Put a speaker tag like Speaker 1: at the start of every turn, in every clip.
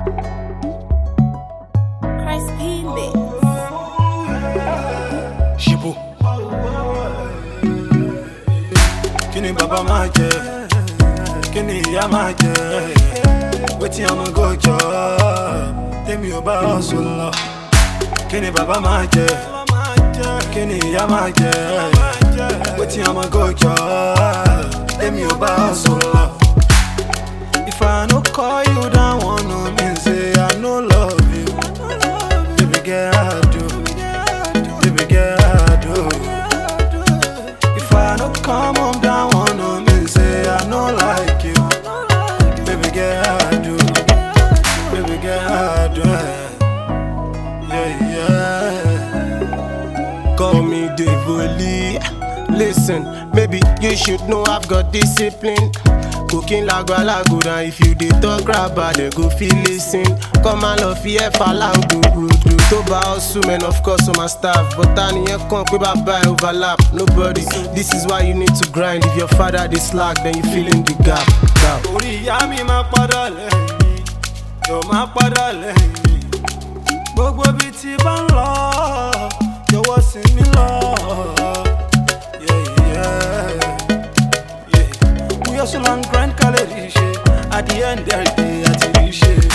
Speaker 1: Crispy Mix.
Speaker 2: Shibu. Kini baba ma jẹ, kini ìyá ma jẹ, wetin I'ma go chop, tèmi ò bá hustle lọ. Kini baba ma jẹ, kini ìyá ma jẹ, wetin I'ma go chop, tèmi ò bá hustle lọ. If I no call you down, one no mean say I no love you. Baby girl, I do. Baby girl, I do. If I no come home down, one no mean say I no like you. Baby girl, I do. Baby girl, I do. Yeah, yeah.
Speaker 3: Call me Devoli. Listen, maybe you should know I've got discipline. Cooking lagwalago, and if you dey talk raba, they go feel listen. Come and love here for loud do. To buy hustle, man, of course, on my staff. But I need come quick buy overlap. Nobody, this is why you need to grind. If your father dey slack, then you fill in the gap.
Speaker 2: Orí ìyá mi máa padà lẹ́yìn mi, yóò máa padà lẹ́yìn mi. Gbogbo ibi tí bá ń lọ, jọ̀wọ́ sìn mí lọ. We hustle and grind calories, at the end of the day, I tell you shit.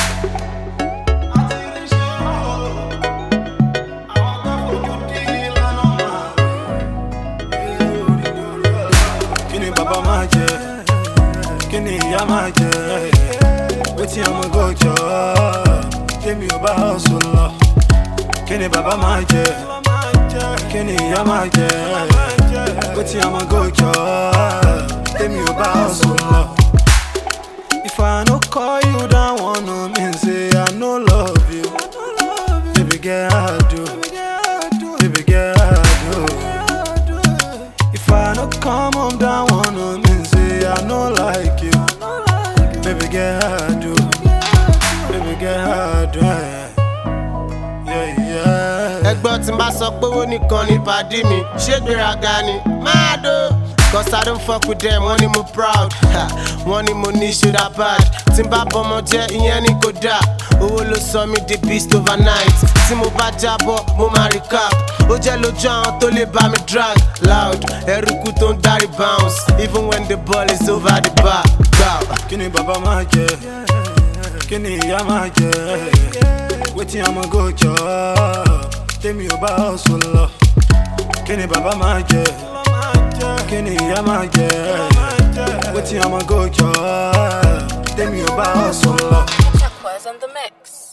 Speaker 2: Kini baba ma jẹ, kini ìyá ma jẹ, wetin I'ma go chop, tèmi ò bá hustle lọ. Kini baba ma jẹ, kini ìyá ma jẹ, wetin I'ma go chop, tèmi ò bá hustle lọ. If I no call you down, one no mean say I no love you. Baby girl, I do. Baby girl, I do. If I no come home down, one no mean say I no like you. Baby girl, I do. Baby girl, I do. Yeah, yeah.
Speaker 3: Ẹgbọ́n tí n bá sọ pé ó nìkan ní pàdé mi, ṣé gbéraga ni? Máa dó. Cause I don't fuck with them, wọ́n ní mo proud, wọ́n ní mo ní shoulder pad. Tí n bá bọ́mọ jẹ́ ìyẹn ní kò dá, owó ló sọ mí di beast overnight. Tí mo bá jábọ̀, mo máa recap. Ó jẹ́ lójú àwọn tó lè bá mi drag loud. Ẹrúkú tó ń dárí bounce, even when the ball is over the bar.
Speaker 2: Kini baba ma jẹ, kini ìyá ma jẹ, wetin I'ma go chop, tèmi ò bá hustle lọ. Kini baba ma jẹ, kini ìyá ma jẹ, wetin I'ma go chop, tèmi ò bá hustle lọ.
Speaker 1: Turquoise on the mix.